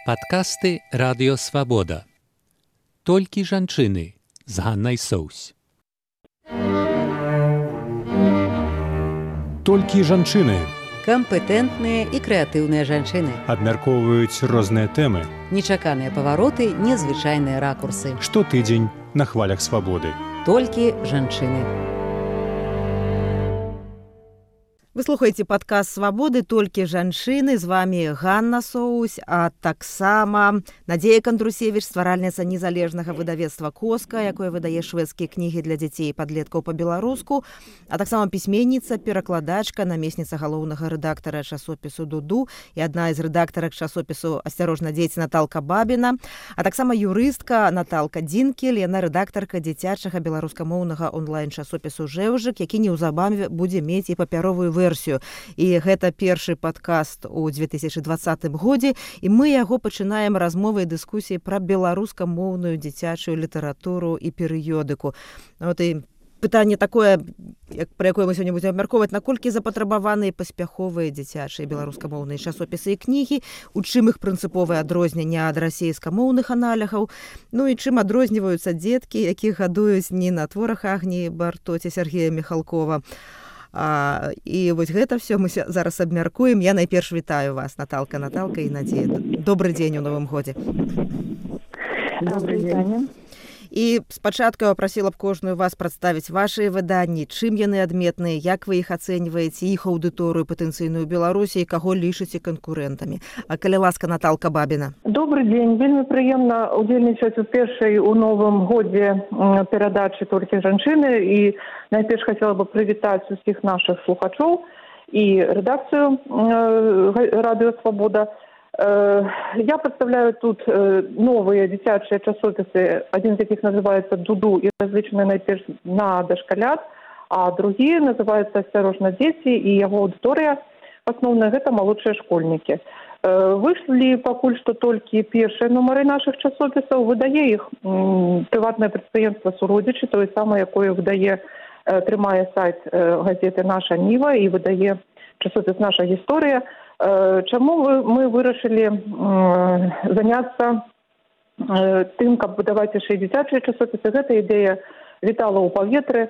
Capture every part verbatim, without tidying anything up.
Падкасты Радыё Свабода. Толькі жанчыны з Ганнай Соўсь. Толькі жанчыны. Кампетэнтныя і крэатыўныя жанчыны. Абмяркоўваюць розныя тэмы. Нечаканыя павароты, незвычайныя ракурсы. Штотыдзень на хвалях свабоды. Толькі жанчыны. Вы слухаеце падкаст «Свабоды. Толькі жанчыны». З вами Ганна Соўсь, а таксама Надзея Кандрусевіч, стваральніца незалежнага выдавецтва «Коска», якое выдае шведскія кнігі для дзяцей і падлеткаў па-беларуску, а таксама пісьменніца, перакладачка, намесніца галоўнага рэдактара часопісу «Дуду» і адна з рэдактарак часопісу «Асцярожна, дзеці» Наталка Бабіна, а таксама юрыстка Наталка Дзінкель, яна рэдактарка дзіцячага беларускамоўнага онлайн-часопісу «Жэўжык», які неўзабаве будзе мець і папяровую версію. І гэта першы падкаст у две тысячы двадцатым годзе, і мы яго пачынаем размовай дыскусіі пра беларускамоўную дзіцячую літаратуру і перыёдыку. Вот і пытанне такое, пра якое мы сёння будзем абмяркоўваць, наколькі запатрабаваныя паспяховыя дзіцячыя беларускамоўныя часопісы і кнігі, у чым іх прынцыповае адрозненне ад расейскамоўных аналягаў, ну і чым адрозніваюцца дзеткі, якіх гадуюць не на творах Агніі Барто ці Сергея Міхалкова. А, і вось гэта все мы зараз абмяркуем. Я найперш вітаю вас, Наталка, Наталка і Надзея. Добры дзень у новым годзе. Добры дзень. І спачатку я прасіла б кожную вас прадставіць вашыя выданні, чым яны адметныя, як вы іх ацэньваеце, іх аўдыторыю патэнцыйную Беларусі і каго лічыце канкурэнтамі. А калі ласка, Наталка Бабіна. Добры дзень. Вельмі прыемна удзельнічаць у першай у новым годзе перадачы «Толькі жанчыны». І найперш хацела бы прывітаць усіх нашых слухачоў і рэдакцыю «Радыё Свабода». Я представляю тут новые дзіцячыя часопісы, один з якіх называется «Дуду» і разлічаны найперш на дашкалят, а другі называется «Асцярожна, дзеці», і яго аўдыторыя асноўная гэта малодшыя школьнікі. Вышлі пакуль што толькі першыя нумары нашых часопісаў, выдае іх прыватнае прадпрыемства «Суродзічы», тое самае, якое выдае, трымае сайт газеты «Наша Ніва» і выдае часопіс «Наша гісторыя». Чаму мы вырашылі заняцца тым, каб выдаваць яшчэ дзіцячыя часопісы? Гэта ідэя вітала ў паветры.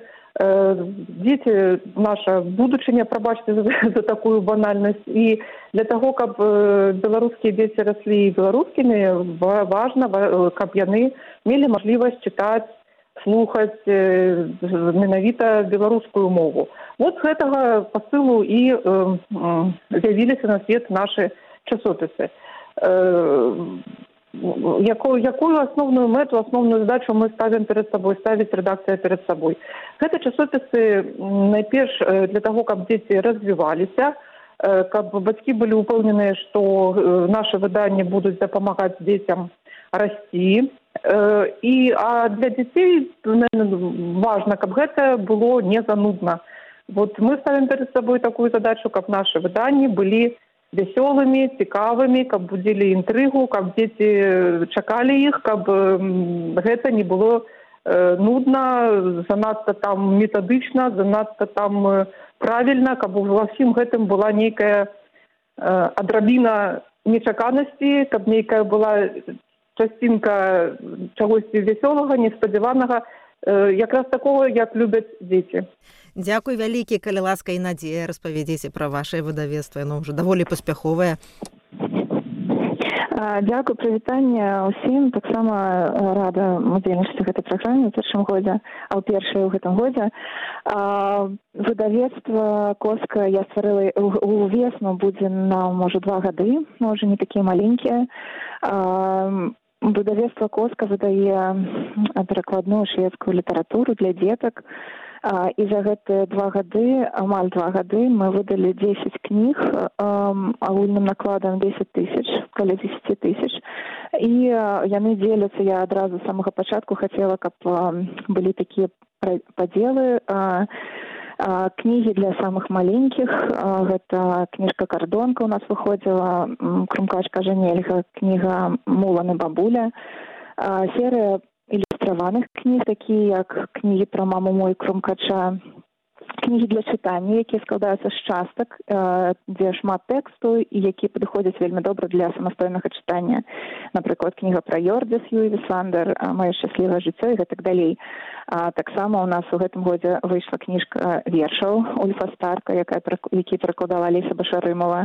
Дзеці наша будучыня, прабачце за, за такую банальнасць. І для таго, каб беларускія дзеці раслі беларускімі, важна, каб яны мелі мажлівасць чытаць, слухаць менавіта беларускую мову. Вот з гэтага пасылу і э, з'явіліся на свет нашы часопісы. Э, якую, якую асноўную мэту, асноўную задачу мы ставім перад сабой, ставіць рэдакцыя перад сабой? Гэта часопісы найперш для таго, каб дзеці развіваліся, каб бацькі былі ўпэўненыя, што нашы выданні будуць дапамагаць дзецям расці. І, а для дзяцей важна, каб гэта было не занудна. Вот мы ставим перед собой такую задачу, каб наши выданні былі вясёлымі, цікавымі, каб будзілі інтрыгу, каб дзеці чакалі іх, каб гэта не было э, нудна, занадта там метадычна, занадта там правільна, каб ва ўсім гэтым была нейкая э, адрабіна нечаканасці, каб нейкая была частинка чагосьці вясёлага, неспадзяванага, э, якраз такого, як любяць дзеці. Дзякуй вялікі, калі ласка і Надзея, распавядзіце пра вашае выдавецтва, яно ўжо даволі паспяховае. Дзякуй, прывітанне ўсім. Таксама рада удзельнічаць у гэтай праграме ў першым годзе, а ў першай у гэтым годзе. Выдавецтва «Коска» я стварыла у весну, будзе на, можа, два гады, можа, не такія маленькія. Выдавецтва «Коска» выдае перакладную шведскую літаратуру для дзетак. І за гэтыя два гады, амаль два гады, мы выдалі дзесяць кніг агульным накладам дзесяць тысяч, каля дзесяць тысяч. І яны дзеляцца, я адразу з самага пачатку хацела, каб былі такія падзелы. Кнігі для самых маленькіх, гэта кніжка «Кардонка» у нас выходзіла, «Крумкачка Жанельга», кніга «Мулан і бабуля», серыя ілюстраваных кніг, такія як кнігі пра маму мой Крумкача, кнігі для чытання, якія складаюцца з частак, дзе шмат тэксту і якія падыходзяць вельмі добра для самастойнага чытання. Напрыклад, кніга пра Йордзіс Юіві Сандер, «Маё шчаслівае жыццё» і гэтак далей. А таксама у нас у гэтым годзе выйшла кніжка вершаў Ульфа Старка, якая, які перакладала Алеся Башарымова.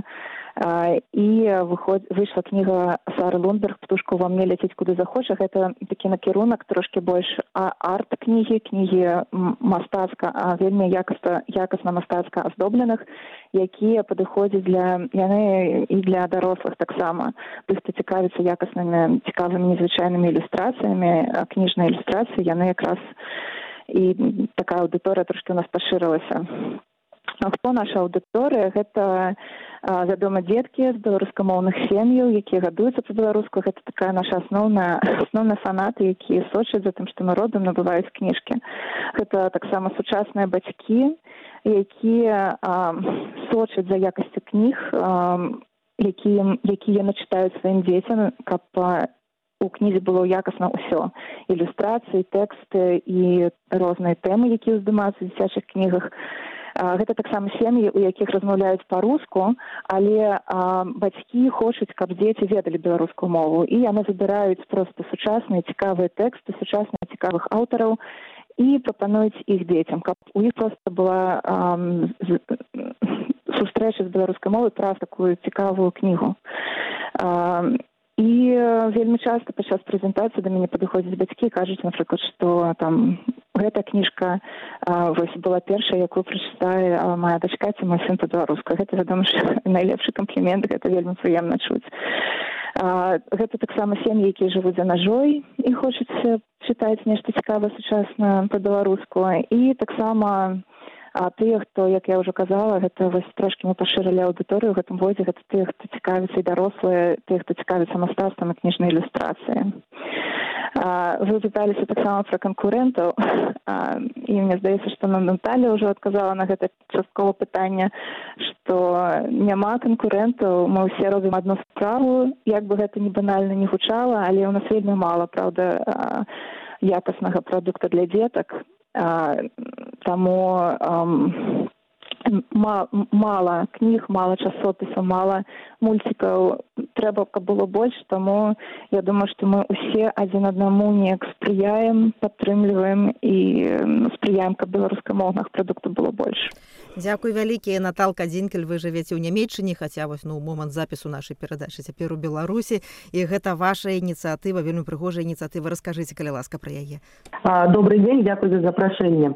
І выйшла кніга Сары Лунберг «Птушка ўва мне ляціць куды захоча». Гэта такі накірунак трошкі больш арт-кнігі, кнігі мастацка, а вельмі якасна, якасна мастацка аздобленых, якія падыходзяць для яны і для дарослых таксама. Тых, хто цікавіцца якаснымі, цікавымі, незвычайнымі ілюстрацыямі, кніжныя ілюстрацыі, яны якраз і такая аўдыторыя трошкі у нас пашырылася. А хто наша аўдыторыя? Гэта, вядома, дзеткі з беларускамоўных сем'яў, якія гадуюцца па-беларуску. Гэта такая наша асноўная, асноўная фанаты, якія сочаць за тым, што мы родам, набываюць кніжкі. Гэта таксама сучасныя бацькі, якія а, сочаць за якасцю кніг, а, якія, якія начытаюць сваім дзецям, каб а, у кнізе было якасна ўсё. Ілюстрацыі, тэксты і розныя тэмы, якія ўздымаюцца ў дзіцячых кнігах. Гэта таксама сем'і, у якіх размаўляюць па-руску, але а, бацькі хочуць, каб дзеці ведалі беларускую мову. І яны забіраюць проста сучасныя цікавыя тэксты, сучасныя цікавых аўтараў і прапануюць іх дзецям, каб у іх проста была а, з, сустрэча з беларускай мовай праз такую цікавую кнігу. А, І вельмі часта падчас прэзентацыі да мяне падыходзяць бацькі і кажуць, напрыклад, што там гэта кніжка а, вось была першая, якую прачытае моя дачка ці мой сын па-беларуску. Гэта, вядома, найлепшы камплімент, гэта вельмі прыемна чуць. А, гэта таксама сем'і, якія жывуць за мяжой і хочуць чытаць нешта цікавае сучасна па-беларуску. І таксама а тыя, хто, як я ўжо казала, гэта вось трошкі мы пашырылі аўдыторыю ў гэтым годзе, гэта тыя, хто цікавіцца і дарослыя, тыя, хто цікавіцца мастацтвам і кніжнай ілюстрацыі. Вы пыталіся таксама пра канкурэнтаў, і мне здаецца, што Наталя ўжо адказала на гэта часткова пытанне, што няма канкурэнтаў, мы ўсе робім адну справу, як бы гэта ні банальна не гучала, але ў нас вельмі мала, праўда, якаснага прадукта для дзетак. Таму ам, мала кніг, мала часопісаў, мала мульцікаў. Трэба, каб было больш, таму я думаю, што мы ўсе адзін аднаму неяк спрыяем, падтрымліваем і спрыяем, каб беларускамоўных прадуктаў было больш. Дзякуй вялікі, Наталка Дзінкель, вы жывеце ў Нямецчыне, хаця вось ну момант запісу нашай перадачы цяпер у Беларусі, і гэта ваша ініцыятыва, вельмі прыгожая ініцыятыва. Раскажыце, калі ласка, пра яе. Добрый дзень, дзякуй за запрашэнне.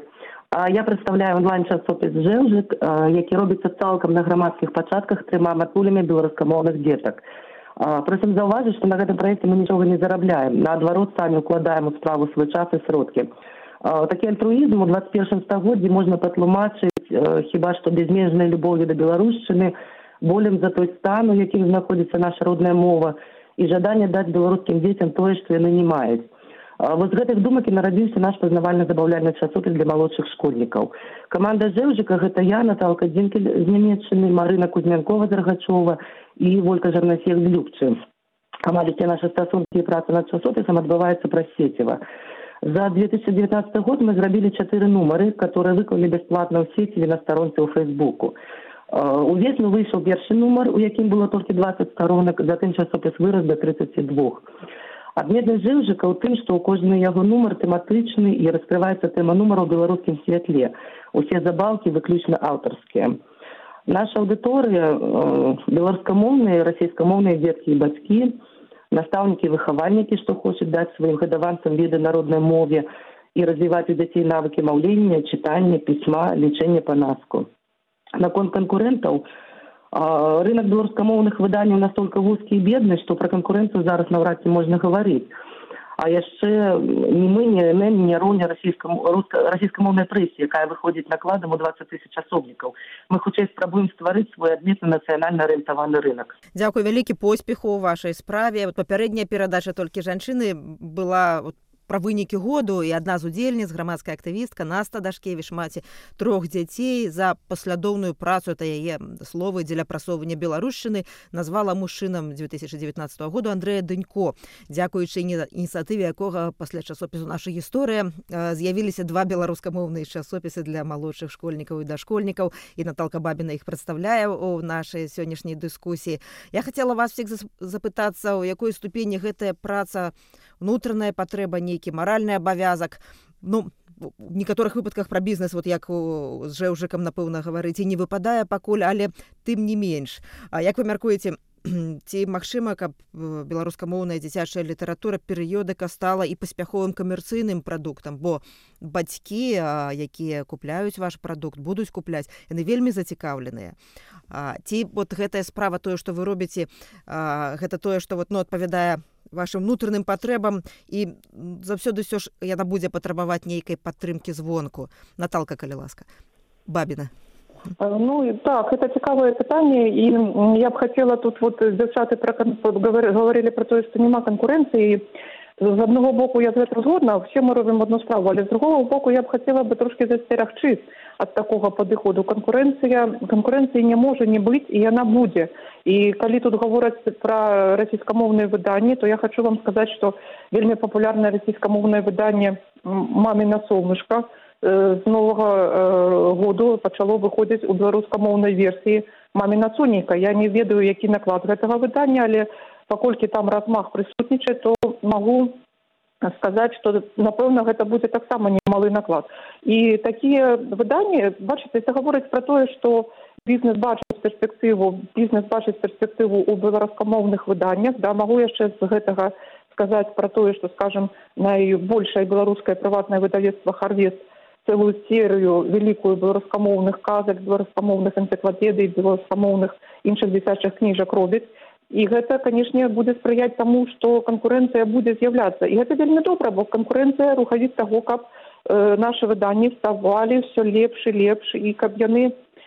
Я прадстаўляю онлайн-часопіс «Жэўжык», які робіцца цалкам на грамадскіх пачатках трыма матуламі беларускамоўных дзетак. Просім заўважыць, што на гэтым праекце мы нічога не зарабляем. Наадварот, самі ўкладаем у справу свой час і сродкі. Такі альтруізм у двадцать першым стагоддзі можна патлумачыць хіба што безмежнай любоўю да беларушчыны, болем за той стан, у якім знаходзіцца наша родная мова, і жаданне даць беларускім дзецям тое, што яны не маюць. Вот з гэтых думак і нарадзіўся наш пазнавальна-забаўляльны часопіс для малодшых школьнікаў. Каманда «Жэўжыка» — гэта я, Наталка Дзінкель з Нямецчыны, Марына Кузьмянкова з Рагачова і Волька Жарнасек з Любчы. Амаль усе нашы стасункі і праца над часопісам адбываецца праз сеціва. За две тысячи девятнадцатый год мы зрабілі чатыры нумары, которые выклалі бясплатна ў сеці на старонцы ў Фейсбуку. Увесну выйшаў першы нумар, у якім было толькі двадцать старонак, затым часопіс вырас да тридцати двух. Адметнасць «Жэўжыка» ў тым, што ў кожны яго нумар тэматычны і раскрываецца тэма нумара ў беларускім святле. Усе забаўкі выключна аўтарскія. Наша аўдыторыя – беларускамоўныя, расійскамоўныя дзеткі і бацькі, настаўнікі і выхавальнікі, што хочуць даць сваім гадаванцам веды народнай мове і развіваць у дзяцей навыкі маўлення, чытання, пісьма, лічэння па-наску. Наконт канкурэнтаў, рынок беларускамоўных выданняў настолькі вузкі і бедны, што пра канкурэнцыю зараз наўрад ці можна гаварыць. А яшчэ ні мы, ні эн эм не роўня расійскамоўнай прэсе, якая выходзіць накладам у двадцать тысяч асобнікаў. Мы хутчэй спрабуем стварыць свой адметны нацыянальна арыентаваны рынок. Дзякуй вялікі, поспеху ў вашай справе. Папярэдняя перадача «Толькі жанчыны» была пра вынікі году, і адна з удзельніц, грамадская актывістка Наста Дашкевіч, маці трох дзяцей, за паслядоўную працу, это яе словы дзеля прасоўвання беларушчыны, назвала мужчынам две тысячи девятнадцатого году Андрэя Дынько, дзякуючы ініцыятыве якога пасля часопісу «Наша гісторыя» з'явіліся два беларускамоўныя часопісы для малодшых школьнікаў і дашкольнікаў, і Наталка Бабіна іх прадстаўляе ў нашай сённяшняй дыскусіі. Я хацела вас всіх запытацца, у якой ступені гэтая праца, унутраная патрэба, нейкі маральны абавязак. Ну, у некаторых выпадках пра бізнес, вот як з Жэўжыкам, напэўна, гаварыць, і не выпадае пакуль, але тым не менш. А як вы мяркуеце, ці магчыма, каб беларускамоўная дзіцячая літаратура перыёдыка стала і паспяховым камерцыйным прадуктам, бо бацькі, якія купляюць ваш прадукт, будуць купляць, яны вельмі зацікаўленыя. Ці вот гэтая справа, тое, што вы робіце, гэта тое, што вот, ну, адпавядае вашим внутренним потребам, і заўсёды ўсё ж яна будзе патрабаваць нейкай падтрымкі звонку. Наталка, калі ласка. Бабіна. Ну, так, это цікавае пытанне, і я б хотела тут, вот, дзяўчаты говорили про то, что нема конкуренции. З одного боку, я з гэтым згодна, все мы робім одну справу, але з другого боку, я б хотела бы трошки застерагчы ад такого падыходу. Конкуренція, конкуренції не може не быць, і яна будзе. І калі тут гавораць пра расійскамоўныя выданні, то я хочу вам сказаць, што вельмі папулярнае расійскамоўнае выданне «Маміна солнышко» з новага году пачало выходзіць у беларускамоўнай версіі «Маміна сонейка». Я не ведаю, які наклад гэтага выдання, але паколькі там размах прысутнічае, то магу сказаць, што, напэўна, гэта будзе таксама немалы наклад. І такія выданні, бачыце, это гаворыць пра тое, што бізнес бачыць перспектыву, бізнес бачыць перспектыву ў беларускамоўных выданнях. Да, магу яшчэ з гэтага сказаць пра тое, што, скажем, найбольшае беларускае прыватнае выдавецтва «Харвест» цэлую серыю великую беларускамоўных казак, беларускамоўных энцыклапедый, беларускамоўных іншых дзіцячых кніжак робіць. І гэта, канешне, будзе спрыяць таму, што канкурэнцыя будзе з'яўляцца. І гэта вельмі добра, бо канкурэнцыя рухавіць таго, каб э, нашы выданні ставалі ўсё лепш і лепш, і каб яны,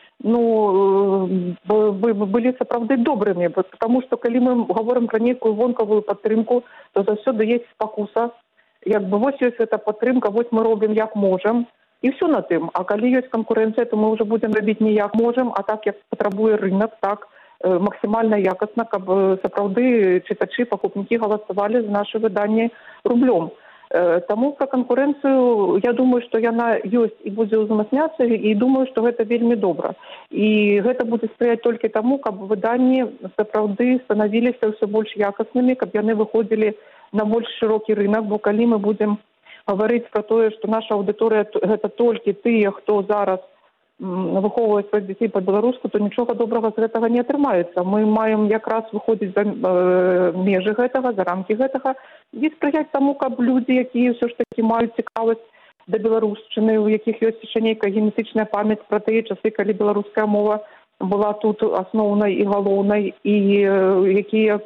ну, былі сапраўды добрымі. Таму што калі мы гаворым пра нейкую вонкавую падтрымку, то заўсёды ёсць спакуса. Як бы вось ёсць эта падтрымка, вось мы робім як можам, і ўсё на тым. А калі ёсць канкурэнцыя, то мы ўжо будзем рабіць не як можам, а так, як патрабуе рынок, так, максімальна якасна, каб сапраўды чытачы, пакупнікі галасавалі за нашы выданні рублём. Таму пра канкурэнцыю, я думаю, што яна ёсць і будзе ўзмацняцца, і думаю, што гэта вельмі добра. І гэта будзе спрыяць толькі таму, каб выданні сапраўды станавіліся ўсё больш якаснымі, каб яны выходзілі на больш шырокі рынок, бо калі мы будзем гаварыць пра тое, што наша аўдыторыя гэта толькі тыя, хто зараз выхоўваюць сваіх дзяцей па-беларуску, то нічога добрага з гэтага не атрымаецца. Мы маем якраз выходзіць за э, межы гэтага, за рамкі гэтага, і спрыяць таму, каб людзі, якія ўсё ж такі маюць цікавасць да беларушчыны, у якіх ёсць яшчэ нейкая генетычная памяць пра тыя часы, калі беларуская мова была тут асноўнай і галоўнай, і э, якія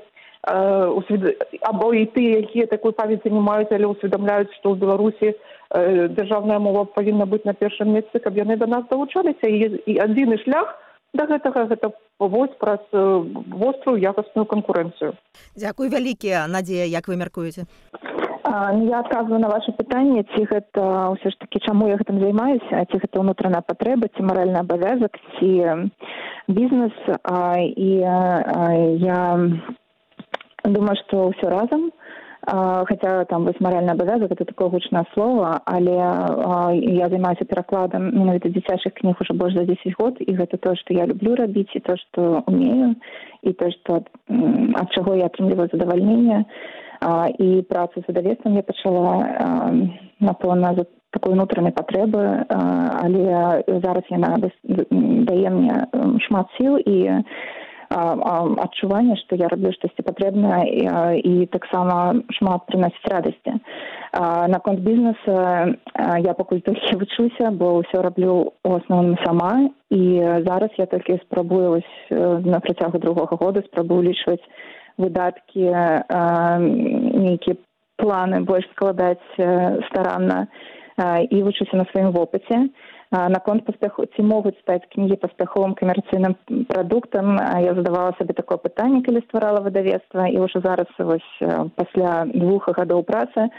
або і тыя, якія такой памяці не маюць, але усведамляюць, што ў Беларусі дзяржаўная мова павінна быць на першым месцы, каб яны да нас далучаліся. І, і адзіны шлях да гэтага гэта вось праз вострую якасную канкурэнцыю. Дзякуй вялікія. Надзея, як вы мяркуеце? Я адказваю на ваше пытанне, ці гэта ўсё ж такі, чаму я гэтым займаюся, ці гэта ўнутраная патрэба, ці маральны абавязак, ці бізнес. І я думаю, што ўсё разам, хаця там вось маральны абавязак, это такое гучнае слово, але я займаюся перакладам менавіта дзіцячых кніг ужо больш за дзесяць год, і гэта тое, што я люблю рабіць, і тое, што умею, і тое, што ад чаго я атрымліваю задавальненне. І працу з выдавецтвам я пачала, напэўна, за такой унутранай патрэбы, але зараз яна дае мне шмат сіл і адчуванне, што я раблю штосьці патрэбнае і, і таксама шмат прыносіць радасці. Наконт бізнеса я пакуль толькі вучуся, бо ўсё раблю у асноўным сама, і зараз я толькі спрабую на працягу другога года спрабую лічваць выдаткі, нейкія планы больш складаць старанна і вучуся на сваім вопыце. Наконт паспяху, ці могуць стаць кнігі паспяховым камерцыйным прадуктам, я задавала сабе такое пытанне, калі стварала выдавецтва, і ўжо зараз вось пасля двух гадоў працы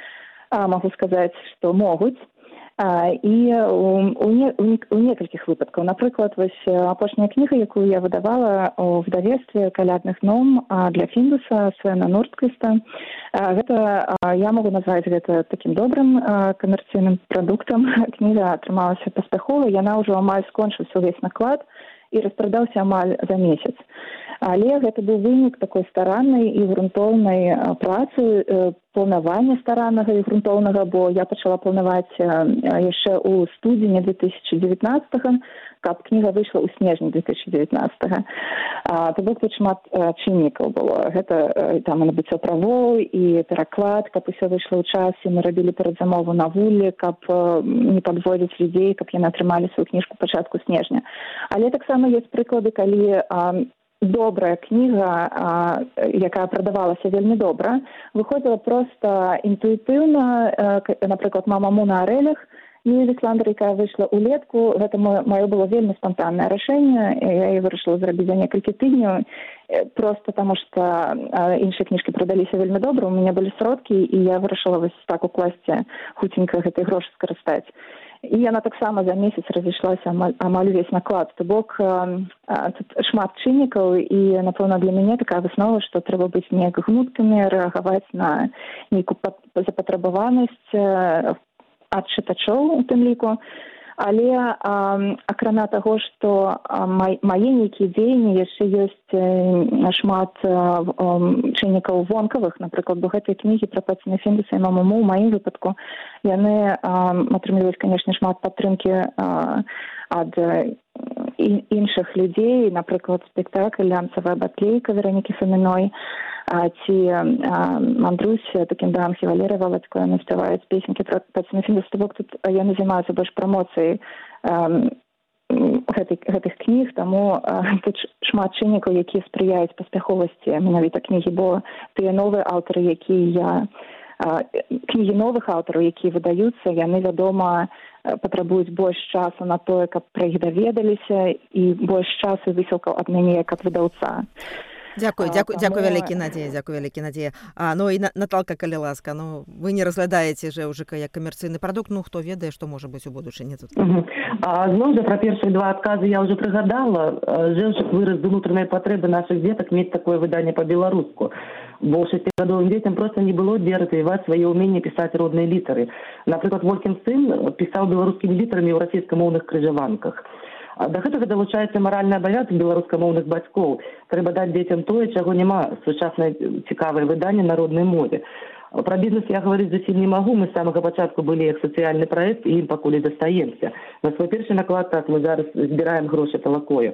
Могу сказаць, што могуць. І у некалькіх выпадкаў. Напрыклад, вось апошняя кніга, якую я выдавала ў выдавецтве калядных ном для Фіндуса Свена Нордквіста, гэта, я могу назваць гэта такім добрым камерцыйным прадуктам. Кніга атрымалася паспяхова, яна ўжо амаль скончыўся ўвесь наклад і распрадаўся амаль за месяц. Але гэта быў вынік такой стараннай і грунтоўнай працы, планавання стараннага і грунтоўнага, бо я пачала планаваць яшчэ ў студзені две тысячы дзевятнаццатага, каб кніга выйшла ў снежні две тысячы дзевятнаццатага. То бок тут шмат чыннікаў было. Гэта там і набыццё правоў, і пераклад, каб усё выйшла ў часе. Мы рабілі перадзамову на вуллі, каб не падводзіць людзей, каб яны атрымалі сваю кніжку ў пачатку снежня. Але таксама ёсць прыклады, калі добрая кніга, якая прадавалася вельмі добра, выходзіла проста інтуітыўна. Напрыклад, «Мама Му на арэлях» Юлі Вісландер, якая выйшла ўлетку, гэта маё было вельмі спантаннае рашэнне. Я яе вырашыла зрабіць за некалькі тыдняў, проста таму што іншыя кніжкі прадаліся вельмі добра, у мяне былі сродкі, і я вырашыла вось так укласці хуценька гэтай грошы скарыстаць. І яна таксама за месяц разышлася амаль, амаль увесь наклад. То бок тут шмат чыннікаў, і, напэўна, для мяне такая выснова, што трэба быць неяк гнуткімі, рэагаваць на нейкую запатрабаванасць ад чытачоў у тым ліку. Але акрамя таго, што мае нейкія дзеянні, яшчэ ёсць шмат чыннікаў вонкавых. Напрыклад, бо гэтыя кнігі пра Паціна Фіндуса і «Маму Му» у маім выпадку, яны атрымліваюць, канешне, шмат падтрымкі ад іншых людзей. Напрыклад, спектакль «Лянцавая батлейка» Веронікі Фаміной, ці «Мандрусь» Тукенбаамхі Валерыя Володько, яны спяваюць песенькі пра Паціна Фіндуса. То бок тут яны займаюцца больш прамоцыяй гэтых, гэтых кніг, таму тут шмат чыннікаў, якія спрыяюць паспяховасці менавіта кнігі, бо тыя новыя аўтары, якія кнігі новых аўтараў, якія выдаюцца, яны, вядома, патрабуюць больш часу на тое, каб пра іх даведаліся, і больш часу высілкаў ад мяне як ад выдаўца. Дзякую, дзякую, дзякую вялікі, Надзея, дзякую вялікі, Надзея. А, ну і Наталка, калі ласка, ну вы не разглядаеце же ўжо як камерцыйны прадукт, ну хто ведае, што можа быць у будучыні тут. Угу. А, зноў жа, пра першыя два адказы я ўжо прыгадала. Жэўчык выраз з унутранай патрэбы нашых дзетак мець такое выданне па-беларуску. Бо шасцігадовым дзецям проста не было дзе развіваць свае ўменні пісаць родныя літары. Напрыклад, Волькін сын пісаў беларускімі літарамі ў расійскамоўных крыжаванках. Да гэтага далучаецца маральны абавязак беларускамоўных бацькоў. Трэба даць дзецям тое, чаго няма, сучаснае цікавае выданне на роднай мове. Пра бізнес я гаварыць зусім не магу. Мы з самага пачатку былі як сацыяльны праект, і ім пакуль і застаемся. На свой першы наклад так мы зараз збіраем грошы талакою.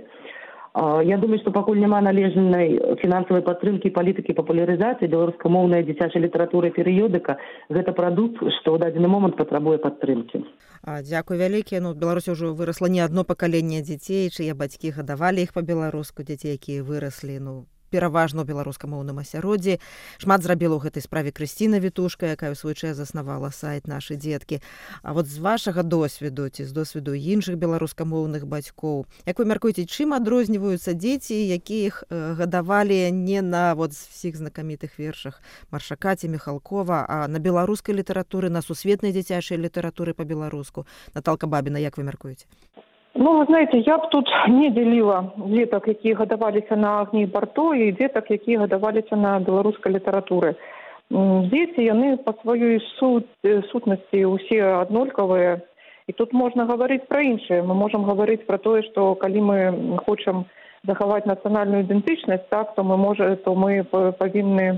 Я думаю, што пакуль няма належнай фінансавай падтрымкі і палітыкі папулярызацыі беларускамоўнай дзіцячай літаратуры перыёдыка, гэта прадукт, што ў дадзены момант патрабуе падтрымкі. Дзякуй вялікі. Ну, Беларусі ўжо вырасла не адно пакаленне дзяцей, чые бацькі гадавалі іх па-беларуску, дзяцей, якія выраслі, ну, пераважна ў беларускамоўным асяроддзі. Шмат зрабіла ў гэтай справе Крысціна Вітушка, якая ў свой час заснавала сайт «Нашы дзеткі». А вот з вашага досведу ці з досведу іншых беларускамоўных бацькоў, як вы мяркуеце, чым адрозніваюцца дзеці, якіх гадавалі не на вот всіх знакамітых вершах Маршака ці Міхалкова, а на беларускай літаратуры, на сусветнай дзіцячай літаратуры па-беларуску? Наталка Бабіна, як вы мяркуеце? Ну, вы знаете, я б тут не делила деток, якія гадаваліся на Агні Барто, і деток, якія гадаваліся на беларускай літаратуры. Дзеці, яны па сваёй сут, сутнасці ўсе аднолькавыя, і тут можна гаварыць пра іншае. Мы можам гаварыць пра тое, што калі мы хочам захаваць нацыянальную ідэнтычнасць, так, то мы, можа, то мы павінны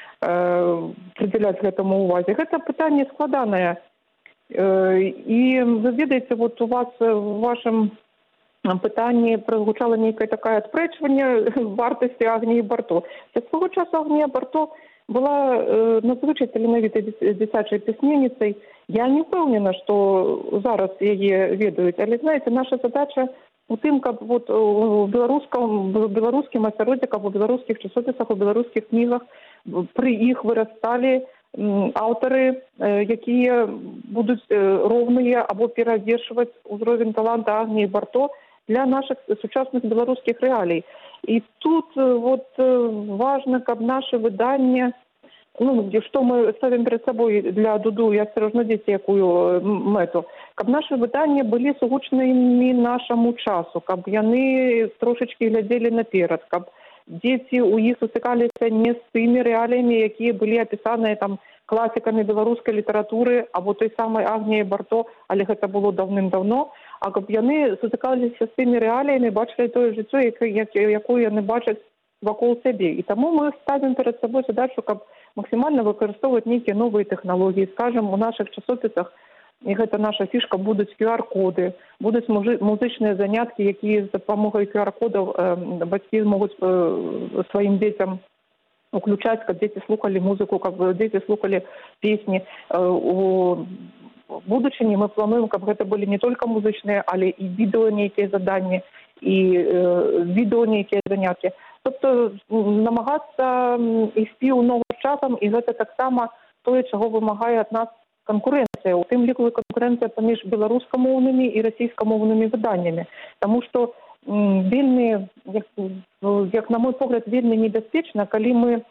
э, прыдзяляць гэтаму увазе. Гэта пытанне складанае. І вы ведаеце, вот у вас в вашем пытанні прагучала нейкае такое адпрэчванне вартасці Агніі Барто. Для свого часу Агнія Барто была э, надзвычай таленавітай дзіцячай пісьменніцай. Я не ўпэўнена, што зараз яе ведаюць, але, знаете, наша задача у тым, каб вот у беларускам, беларускім асяроддзі, каб у беларускіх часопісах, у беларускіх кнігах пры іх вырасталі аўтары, якія будуць роўныя або перавершваць узровень таланта Агніі Барто для наших сучасных беларускіх рэалій. І тут вот важна, каб наше выданне ну, што мы ставім перад сабой для дуду і асцярожна дзеці, якую мэту, каб нашы выданні былі сугучнымі нашаму часу, каб яны трошачкі глядзелі наперад, каб дзеці ў іх сустракаліся не з тымі рэаліямі, якія былі апісаныя там класікамі беларускай літаратуры або той самай Агніяй Барто, але гэта было даўным-даўно, а каб яны сустракаліся з тымі рэаліямі, бачылі тое жыццё, якое яны бачаць вакол сябе. І таму мы ставім перад сабой задачу, каб максімальна выкарыстоўваць нейкія новыя тэхналогіі. Скажам, у нашых часопісах, і гэта наша фішка, будуць ку ар-коды, будуць музычныя заняткі, якія з дапамогай ку ар-кодаў бацькі могуць сваім дзецям уключаць, каб дзеці слухалі музыку, каб дзеці слухалі песні. У будучыні мы плануем, каб гэта былі не толькі музычныя, але і відэо нейкія заданні, і відэо нейкія заняткі. Тобто намагацца ісці ў ногу з часам, і гэта таксама тое, чаго вымагае ад нас канкурэнцыя. У тым ліку канкурэнцыя паміж беларускамоўнымі і расійскамоўнымі выданнямі. Таму што вельмі, як, як на мой погляд, вельмі небяспечна, калі мы э,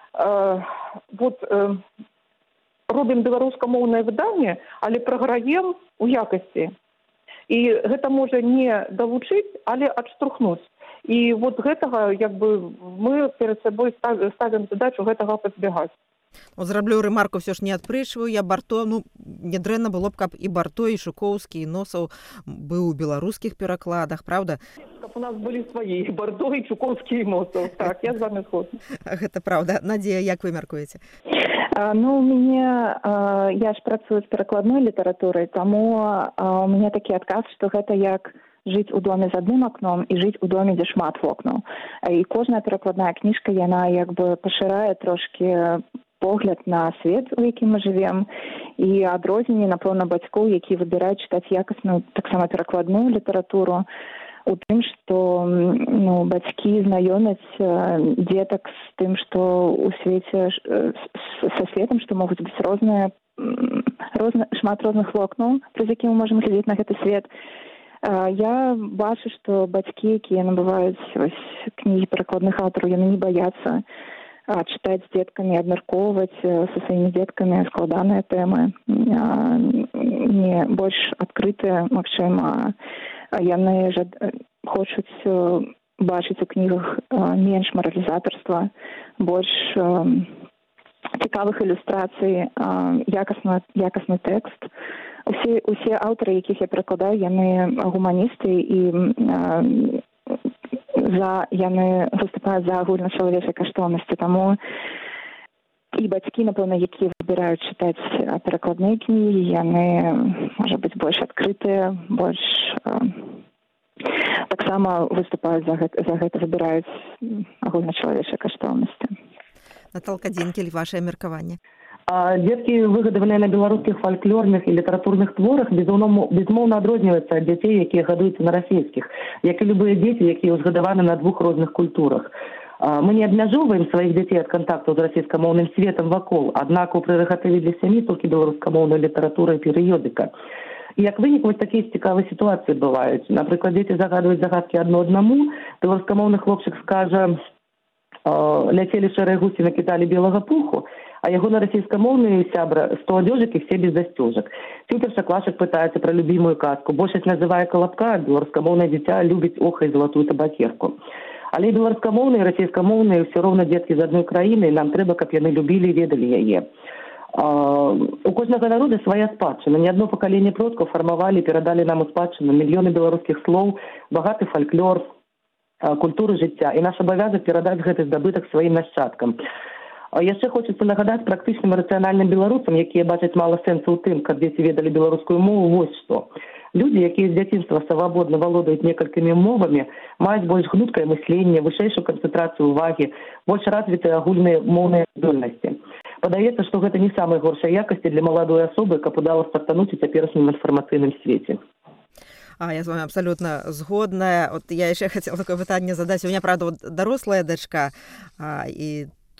вот, э, робім беларускамоўнае выданне, але праграем у якасці. І гэта можа не далучыць, але адштурхнуць. І вот гэтага, як бы, мы перед сабой ставім задачу гэтага пазбягаць. Вот зраблю ремарку, все ж не адпрэчваю я Барто, ну, нядрэнна было б, каб і Барто, і Шукоўскі, і Носаў быў у беларускіх перакладах, правда? Каб у нас былі свае, і Барто, і Шукоўскі, і Носаў. Так, я з вами згодна. Гэта правда. Надзея, як вы мяркуеце? Ну, у мяне, я ж працую з перакладной літаратурай, таму у мяне такі адказ, што гэта як жыць у доме з адным акном і жыць у доме, дзе шмат вокнаў. І кожная перакладная кніжка, яна як бы пашырае трошкі погляд на свет, у якім мы жывем, і адрозненне, напэўна, бацькоў, які выбіраюць чытаць якасную, таксама перакладную літаратуру, у тым, што ну, бацькі знаёмяць дзетак з тым, што ў свеце, са светам, што могуць быць розныя, розна, шмат розных вокнаў, праз які мы можам глядзець на гэты свет. Я бачу, што бацькі, якія набываюць кнігі перакладных аўтараў, яны не баяцца чытаць з дзеткамі, абмяркоўваць са сваімі дзеткамі складаныя тэмы, не больш адкрытыя, магчыма, яны жад... хочуць бачыць у кнігах менш маралізатарства, больш цікавых ілюстрацый, якасны, якасны тэкст. Усе, усе аўтары, якіх я перакладаю, яны гуманісты і э, за, яны выступаюць за агульначалавечай каштоўнасці. Таму і бацькі, напэўна, якія выбіраюць чытаць перакладныя кнігі, яны, можа быць, больш адкрытыя, больш э, таксама выступаюць за гэта, за гэта выбіраюць агульначалавечай каштоўнасці. Наталка Дзенкель, ваше меркаванне. Дзеткі, выгадаваныя на беларускіх фальклорных і літаратурных творах, безумоўна адрозніваюцца ад дзяцей, якія гадуюцца на расійскіх, як і любыя дзеці, якія ўзгадаваны на двух розных культурах. Мы не абмяжоўваем сваіх дзяцей ад кантактаў з расійскамоўным светам вакол, аднак у прэрагатыве для сям'і толькі беларускамоўная літаратура і перыёдыка. І як вынік, вось такія цікавыя сітуацыі бываюць. Напрыклад, дзеці загадваюць загадкі адно аднаму, беларускамоўны хлопчык скажа, ляцелі шэрыя гусі, накідалі белага пуху, а яго на расійскамоўны сябра сто адзёжак і все без застёжак. Ці першаклашак пытаецца пра любімую казку. Большасць называе калабка, беларускамоўнае дзіця любіць охай залатую табакерку. Але і беларускамоўныя, і расійскамоўныя ўсё роўна дзеткі з адной краіны, і нам трэба, каб яны любілі і ведалі яе. У кожнага народа свая спадчына. Не адно пакаленне продкаў фармавалі, перадалі нам у спадчыну мільёны беларускіх слоў, багаты фальклор, культуру жыцця. І наш абавязак перадаць гэты здабытак сваім нашчадкам. Яшчэ хочацца нагадаць практычным і рацыянальным беларусам, якія бачаць мала сэнсу ў тым, каб дзеці ведалі беларускую мову, вось што. Людзі, якія з дзяцінства свабодна валодаюць некалькімі мовамі, маюць больш гнуткае мысленне, вышэйшую канцэнтрацыю ўвагі, больш развітыя агульныя моўныя здольнасці. Падаецца, што гэта не самай горшай якасці для маладой асобы, каб удала стартануць у цяперашнім інфармацыйным свеце. А, я з вами абсолютно згодная. От я ще хотіла таке питання задати. У мене, правда, вот дорослая дочка, а, і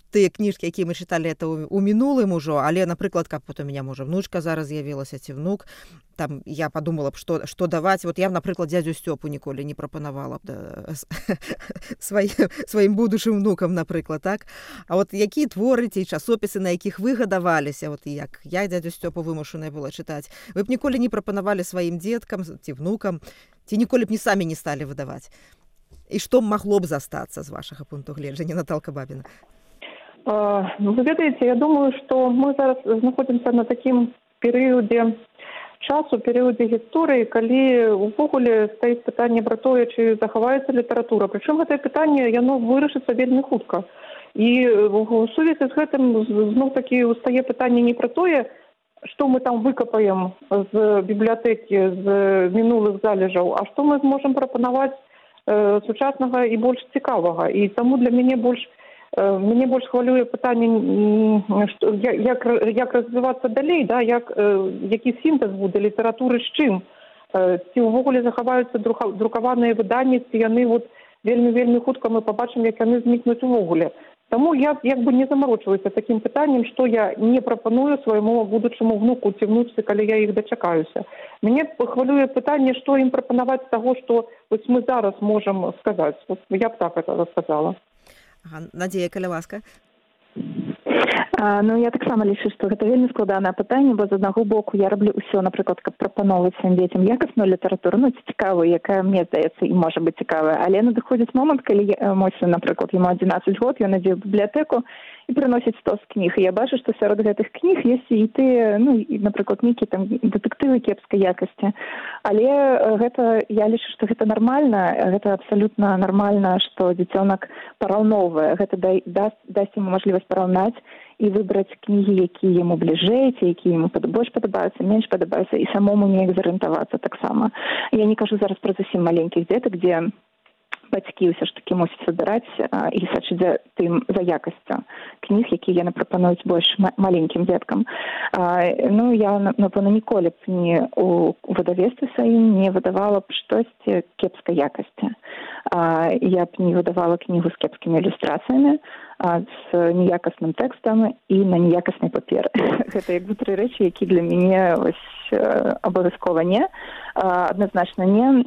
тыя кніжкі, якія мы чыталі это ў, у мінулым ужо, але, напрыклад, каб вот у меня, можа, внучка зараз з'явілася, ці внук, там я подумала б, што, што даваць. Вот я, напрыклад, дзядзю Сцёпу ніколі не прапанавала б да, сваім, сваім будучым внукам, напрыклад, так? А вот якія творы ці часопісы, на якіх вы гадаваліся, вот як я дзядзю Сцёпу вымушаная была чытаць, вы б ніколі не прапанавалі сваім дзеткам ці внукам, ці ніколі б не самі не сталі выдаваць? І што магло б застацца з вашага пункту гледжання, Наталка Бабіна? А, вы ведаеце, я думаю, што мы зараз знаходзімся на такім перыядзе часу, перыядзе гісторыі, калі ўвогуле стаіць пытанне пра тое, ці захаваецца літаратура. Прычым гэтае пытанне, яно вырашыцца вельмі хутка. І у сувязі з гэтым зноў-такі устае пытанне не пра тое, што мы там выкапаем з бібліятэкі, з мінулых залежаў, а што мы зможам прапанаваць сучаснага і больш цікавага. І таму для мяне больш мяне больш хвалюе пытанне, як, як развівацца далей, да, як, які сінтэз будзе літаратуры з чым, ці ўвогуле захаваюцца друкаваныя выданні, ці яны вот вельмі-вельмі хутка мы пабачым, як яны знікнуць увогуле. Таму я як бы не замарочваюся такім пытаннем, што я не прапаную свайму будучаму внуку ці внучцы, калі я іх дачакаюся. Мяне хвалюе пытанне, што ім прапанаваць з таго, што вось мы зараз можам сказаць. Вот я б так это сказала. Ага, Надзея, калі ласка. А, ну, я таксама лічу, што гэта вельмі складанае пытанне, бо з аднаго боку я раблю ўсё, напрыклад, каб прапаноўваць сваім дзецям якасную літаратуру, ну, цікавую, якая мне здаецца і можа быць цікавая. Але надыходзіць момант, калі мой сын, напрыклад, яму адзінаццаць год, ён ідзе ў бібліятэку і прыносіць стос кніг. І я бачу, што сярод гэтых кніг ёсць і тыя, ну, і, напрыклад, нейкія там дэтэктывы кепскай якасці. Але гэта, я лічу, што гэта нармальна, гэта абсалютна нармальна, што дзіцёнак параўноўвае. Гэта даст, дасць яму мажлівасць параўнаць і выбраць кнігі, якія яму бліжэй, ці якія яму больш падабаюцца, менш падабаюцца, і самому неяк зарыентавацца таксама. Я не кажу зараз пра зусім маленькіх дзетак, дзе бацькі ўсё ж такі мусяць выбіраць а, і сачыць за тым, за якасцю кніг, якія яны прапануюць больш маленькім дзеткам. А, ну, я, напэўна, ніколі б не у выдавецтве сваім не выдавала б штосьці кепскай якасці. А, я б не выдавала кнігу з кепскімі ілюстрацыямі, а, з неякасным тэкстам і на неякаснай паперы. Гэта як бы тры рэчы, які для мяне ось абавязкова не, адназначна не,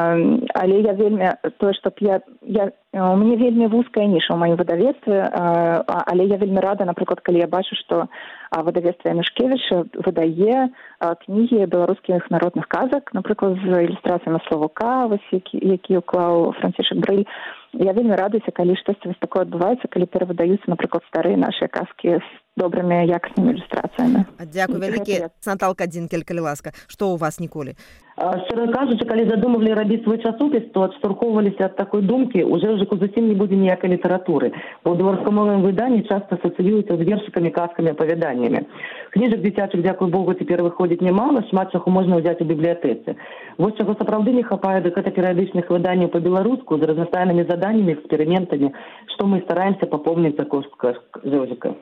але я вельмі тое, што я, я у мяне вельмі вузкая ніша ў маім выдавецтве, але я вельмі рада, напрыклад, калі я бачу, што выдавецтва Янушкевіча выдае кнігі беларускіх народных казак, напрыклад, з ілюстрацыямі Славука, які, які уклаў Францішак Брыль. Я вельмі радуюся, калі штосьці вось такое адбываецца, калі перавыдаюцца, напрыклад, старыя нашыя казкі з добрымі якаснымі ілюстрацыямі. Дзякуй вялікі. Наталка Дзінкель, калі ласка. Што ў вас, Ніколі? Шчыра кажучы, калі задумывалі рабіць свой часопіс, то адштурхоўваліся ад такой думкі, у Жэўжыку зусім не будзе ніякай літаратуры. Бо ў беларускамоўным выданні часта асацыююцца з вершыкамі, казкамі, апавяданнямі. Кніжак дзіцячых, дзякуй Богу, цяпер выходзіць нямала, шмат чаго можна ўзяць у бібліятэцы. Вось чаго сапраўды не хапае, дык гэта перыядычных выданняў па-беларуску з разнастайнымі заданнямі, эксперыментамі, што мы стараемся папоўніць за кошт Жэўжыка.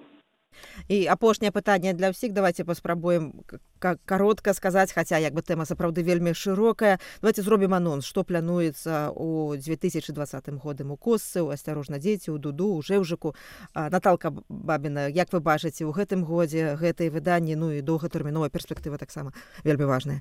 І апошняе пытанне для ўсіх. Давайте паспрабуем каротка сказаць, хаця як бы тэма сапраўды вельмі шырокая. Давайте зробім анонс, што плануецца ў две тысячы двадцатым годзе у Косцы, у Асцярожна дзеці, у Дуду, у Жэўжыку. Наталка Бабіна, як вы бачыце ў гэтым годзе гэтыя выданні, ну і доўгатэрміновая перспектыва таксама вельмі важная?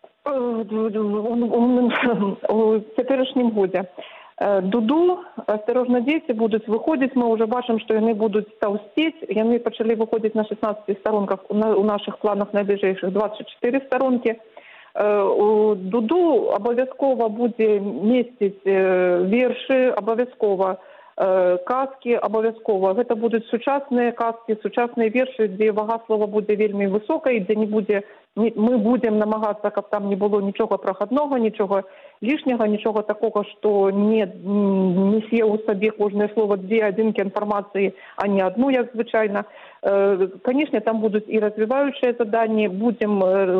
У цяперашнім годзе Дуду, Асцярожна дзеці будуць выходзіць, мы ўжо бачым, што яны будуць таўсцець, яны пачалі выходзіць на шаснаццаці старонках, у нашых планах найбліжэйшых дваццаць чатыры старонкі. У Дуду абавязкова будзе месціць вершы, абавязкова казкі, абавязкова. Гэта будуць сучасныя казкі, сучасныя вершы, дзе вага слова будзе вельмі высокай, дзе не будзе, мы будзем намагацца, каб там не было нічога прахаднога, нічога лішняга, нічога такога, што не несе ў сабе кожнае слово дзве адзінкі інфармацыі, а не адну, як звычайна. Канешне, там будуць і развіваючыя заданні, будзем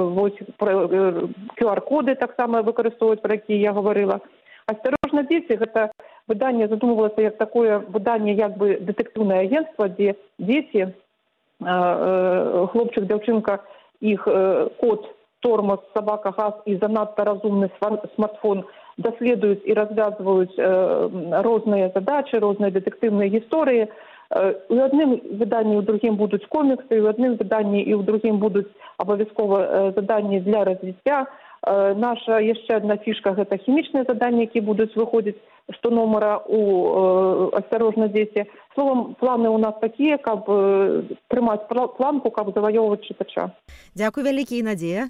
кью ар-коды таксама выкарыстоўваць, пра якія я гаварыла. Асцярожна дзеці, гэта выданне задумывалася як такое выданне, як бы дэтэктыўнае агенцтва, дзе дзеці, хлопчык, дзяўчынка, іх кот, тормоз, собака, газ і занадта разумны смартфон даследуюць і развязваюць розныя задачы, розныя дэтэктыўныя гісторыі. І ў адным выданні, і ў другім будуць коміксы, і ў адным выданні, і ў другім будуць абавязкова заданні для развіцця. Наша яшчэ адна фішка – гэта хімічныя заданні, які будуць выходзіць штонумара у «Асцярожна, дзеці». Словом, планы ў нас такія, каб трымаць планку, каб заваёўваць чытача. Дзякуй вялікі, Надзея.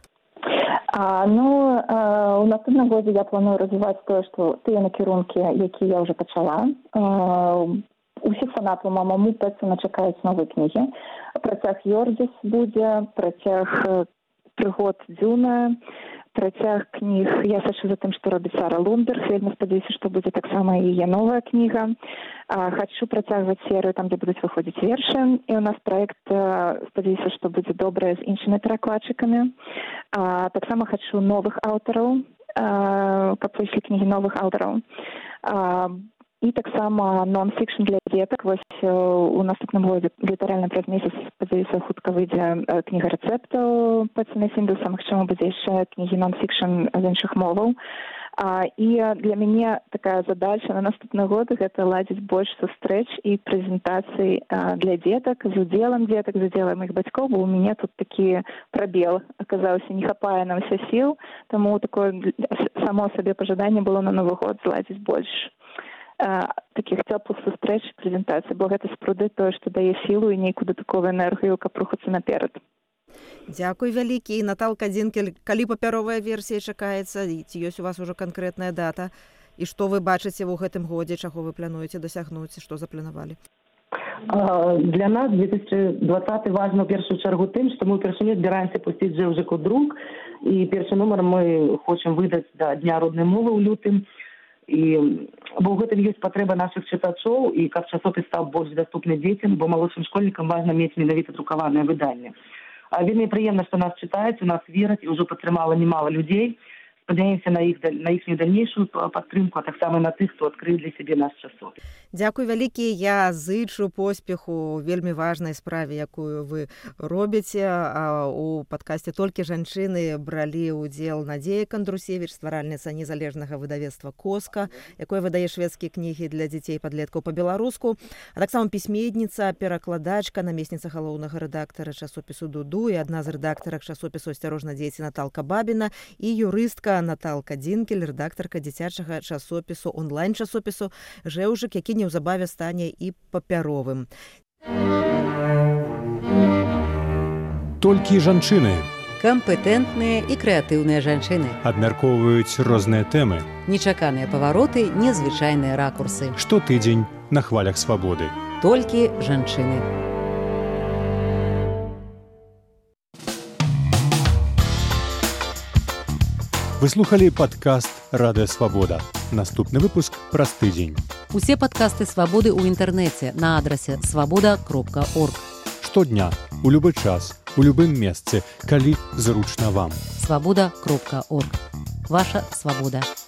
А, ну, а, у наступным годзе я планую развіваць тое, што тыя накірункі, якія я ўжо пачала. А, усіх фанатаў «Мамаму» Пэтсона чакаюць новыя кнігі. Працяг «Йордзіс» будзе, працяг «Прыгод Дзюна», працяг кніг «Я сачу за тым, што робіць Сара Лундберг». Вельмі спадзяюся, што будзе таксама і яе новая кніга. А, хачу працягваць серыю там, дзе будуць выходзіць вершы. І у нас праект, спадзяюся, што будзе добрае з іншымі перакладчыкамі. А, таксама хачу новых аўтараў, а, каб выйшлі кнігі новых аўтараў. А, і таксама нон-фікшн для дзетак. Вось у наступным годзе, літаральна праз месяц, спадзяюся, хутка выйдзе кніга рэцэптаў Пэтсона Фіндуса, магчыма, будзе яшчэ кнігі нон-фікшн з іншых моваў. А, і для мяне такая задача на наступны год – гэта ладзіць больш сустрэч і прэзентацый а, для дзетак, з удзелам дзетак, з удзелам іх бацькоў, бо у мяне тут такі прабел аказаўся, не хапае на ўсе сіл, таму такое само сабе пажаданне было на Новы год зладзіць больш такіх цёплых сустрэч і прэзентацый, бо гэта спруды тое, што дае сілу і нейкую дадатковую энергію, каб рухацца наперад. Дзякуй вялікі. Наталка Дзінкель, калі папяровая версія чакаецца, ці ёсць у вас ужо канкрэтная дата? І што вы бачыце ў гэтым годзе, чаго вы плануеце дасягнуць, што запланавалі? Для нас две тысячи двадцатый важно ў першую чаргу тым, што мы ўпершыню збіраемся пусціць «Жэўжык у друк», і першы нумар мы хочам выдаць да Дня роднай мовы ў лютым. І, бо ў гэтым ёсць патрэба нашых чытачоў, і каб часопіс стаў больш даступны дзецям, бо малодшым школьнікам важна мець менавіта друкаванае выданне. А вельмі прыемна, што нас чытаюць, у нас вераць, і ўжо падтрымала немало людзей. Спадзяемся на іх на іхнюю дальнейшую падтрымку, а таксама на тых, хто адкрыў для сябе наш часопіс. Дзякуй вялікі. Я зычу поспеху вельмі важнай справе, якую вы робіце. У падкасце «Толькі жанчыны» бралі ўдзел Надзея Кандрусевіч, стваральніца незалежнага выдавецтва «Коска», якое выдае шведскія кнігі для дзяцей і падлеткаў па-беларуску, а таксама пісьменніца, перакладачка, намесніца галоўнага рэдактара часопісу «Дуду» і адна з рэдактарак часопісу «Асцярожна, дзеці» Наталка Бабіна і юрыстка Наталка Дзінкель, рэдактарка дзіцячага часопісу, онлайн-часопісу «Жэўжык», які неўзабаве стане і папяровым. Толькі жанчыны кампетэнтныя і крэатыўныя жанчыны абмяркоўваюць розныя тэмы. Нечаканыя павароты, незвычайныя ракурсы. Штотыдзень на хвалях свабоды. Толькі жанчыны. Вы слухалі падкаст «Радыё Свабода». Наступны выпуск праз тыдзень. Усе падкасты «Свабоды» ў інтэрнэце на адрасе свабода кропка орг. Штодня, у любы час, у любым месцы, калі зручна вам. свабода кропка орг. Ваша свабода.